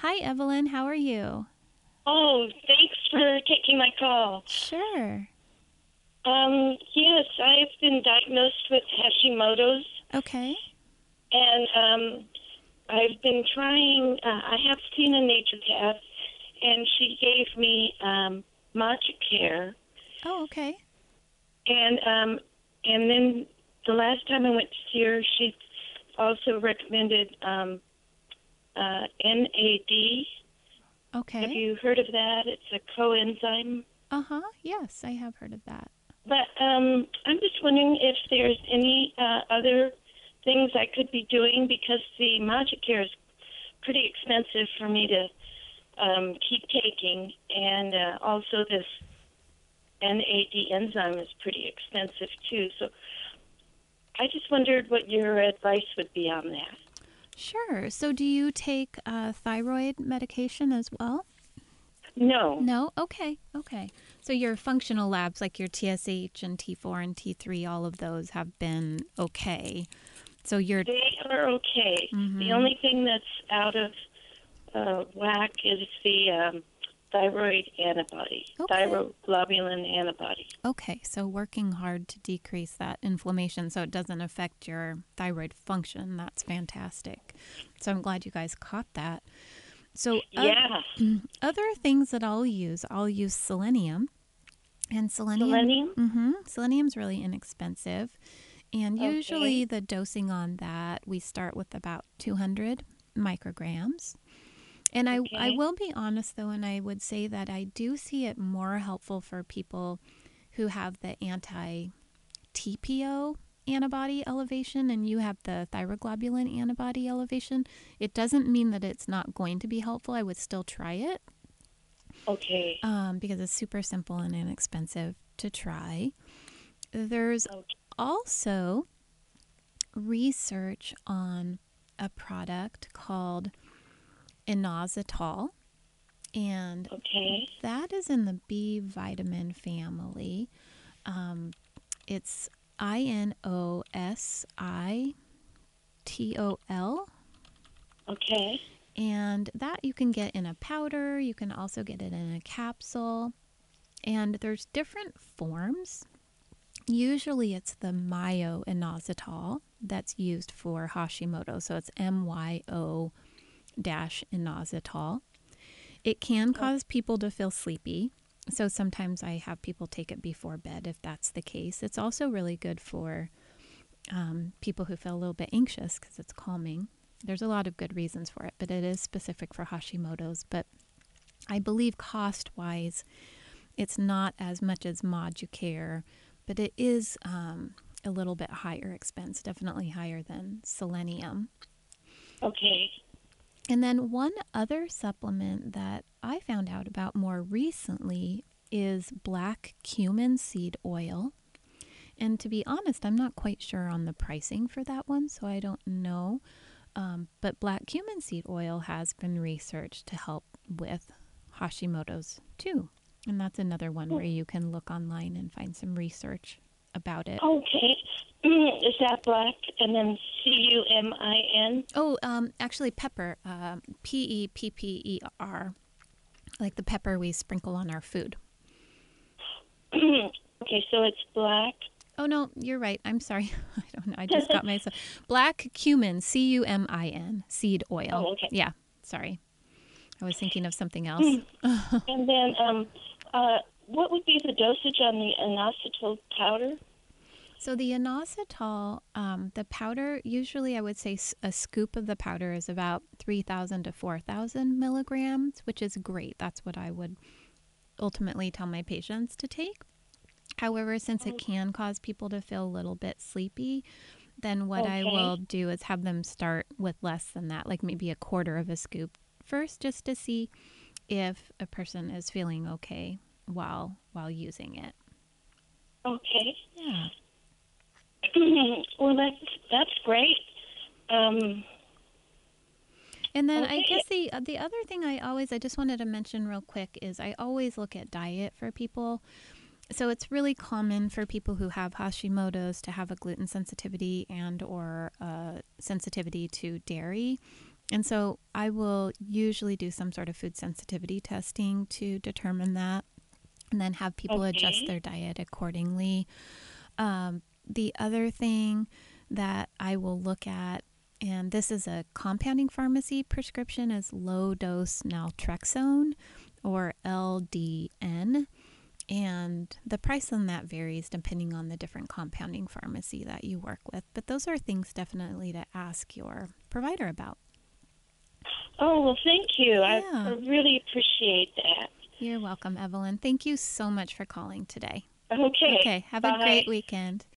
Hi, Evelyn. How are you? Oh, thanks for taking my call. Sure. Yes, I've been diagnosed with Hashimoto's, Okay. and I've been trying. I have seen a naturopath, and she gave me Moducare, Oh, okay. and then the last time I went to see her, she also recommended NAD. Have Okay. you heard of that? It's a coenzyme. Uh-huh. Yes, I have heard of that. But I'm just wondering if there's any other things I could be doing because the Moducare is pretty expensive for me to keep taking, and also this NAD enzyme is pretty expensive too. So I just wondered what your advice would be on that. Sure. So do you take thyroid medication as well? No. No? Okay. Okay. So your functional labs like your TSH and T4 and T3, all of those have been okay. So you're They are okay. The mhm. only thing that's out of whack is the thyroid antibody, Okay. thyroglobulin antibody. Okay, so working hard to decrease that inflammation so it doesn't affect your thyroid function. That's fantastic. So I'm glad you guys caught that. So Yeah. other things that I'll use selenium. And Selenium? selenium's really inexpensive. And usually Okay. the dosing on that, we start with about 200 micrograms. And I Okay. will be honest though, and I would say that I do see it more helpful for people who have the anti TPO antibody elevation and you have the thyroglobulin antibody elevation. It doesn't mean that it's not going to be helpful. I would still try it Okay. because it's super simple and inexpensive to try. There's Okay. also research on a product called inositol, and Okay. that is in the B vitamin family. It's inositol, Okay. and that you can get in a powder. You can also get it in a capsule, and there's different forms. Usually, it's the myo-inositol that's used for Hashimoto, so it's MYO inositol. It can Oh, cause people to feel sleepy. So sometimes I have people take it before bed if that's the case. It's also really good for people who feel a little bit anxious because it's calming. There's a lot of good reasons for it, but it is specific for Hashimoto's. But I believe cost wise, it's not as much as Moducare, but it is a little bit higher expense, definitely higher than selenium. okay. And then one other supplement that I found out about more recently is black cumin seed oil. And to be honest, I'm not quite sure on the pricing for that one, so I don't know. But black cumin seed oil has been researched to help with Hashimoto's too. And that's another one where you can look online and find some research about it. Okay. Is that black and then CUMIN? Oh, actually, pepper, PEPPER, like the pepper we sprinkle on our food. Okay, so it's black. Oh no, you're right. I'm sorry. I don't know. I just got myself. Black cumin, CUMIN, seed oil. Oh, okay. Yeah, sorry. I was thinking of something else. And then what would be the dosage on the inositol powder? So the inositol, the powder, usually I would say a scoop of the powder is about 3,000 to 4,000 milligrams, which is great. That's what I would ultimately tell my patients to take. However, since it Oh, can cause people to feel a little bit sleepy, then what I okay. will do is have them start with less than that, like maybe a quarter of a scoop first, just to see if a person is feeling okay while using it. Okay. Yeah. Well, that's great. Um, And then I okay. guess the other thing I just wanted to mention real quick is I always look at diet for people. So it's really common for people who have Hashimoto's to have a gluten sensitivity and or sensitivity to dairy. And so I will usually do some sort of food sensitivity testing to determine that, and then have people adjust Okay. their diet accordingly. The other thing that I will look at, and this is a compounding pharmacy prescription, is low dose naltrexone, or LDN. And the price on that varies depending on the different compounding pharmacy that you work with. But those are things definitely to ask your provider about. Oh, well, thank you. I Yeah. really appreciate that. You're welcome, Evelyn. Thank you so much for calling today. Okay. Okay. Have a Bye. great weekend.